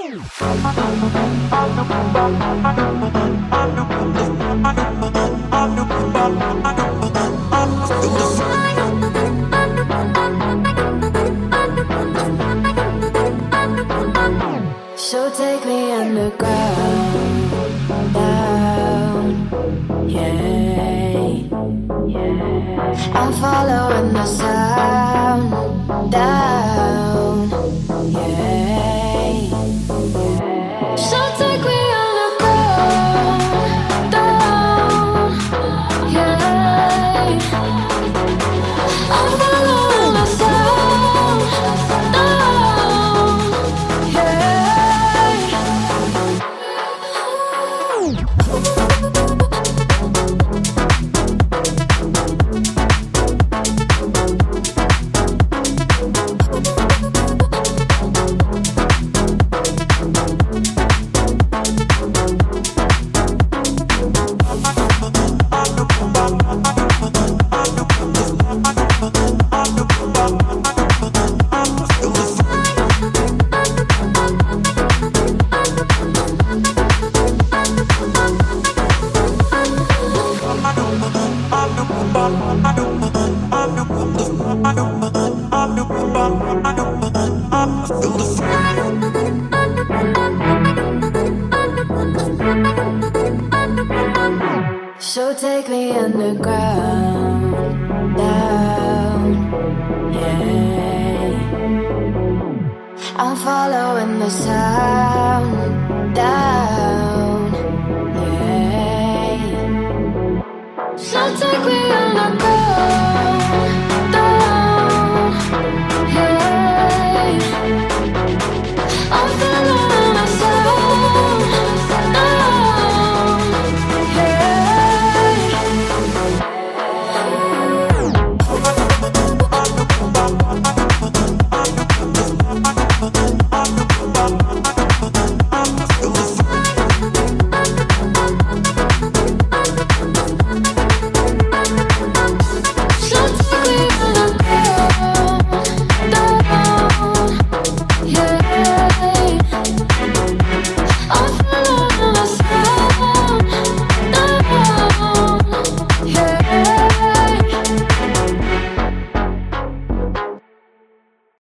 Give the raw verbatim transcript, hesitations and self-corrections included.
So take me underground, down, yeah, yeah. I'm following the sound, down, yeah, yeah. So take me underground, down, yeah. I'm following the sound, down, yeah. So take me underground, down, yeah. I'm following the sound, down.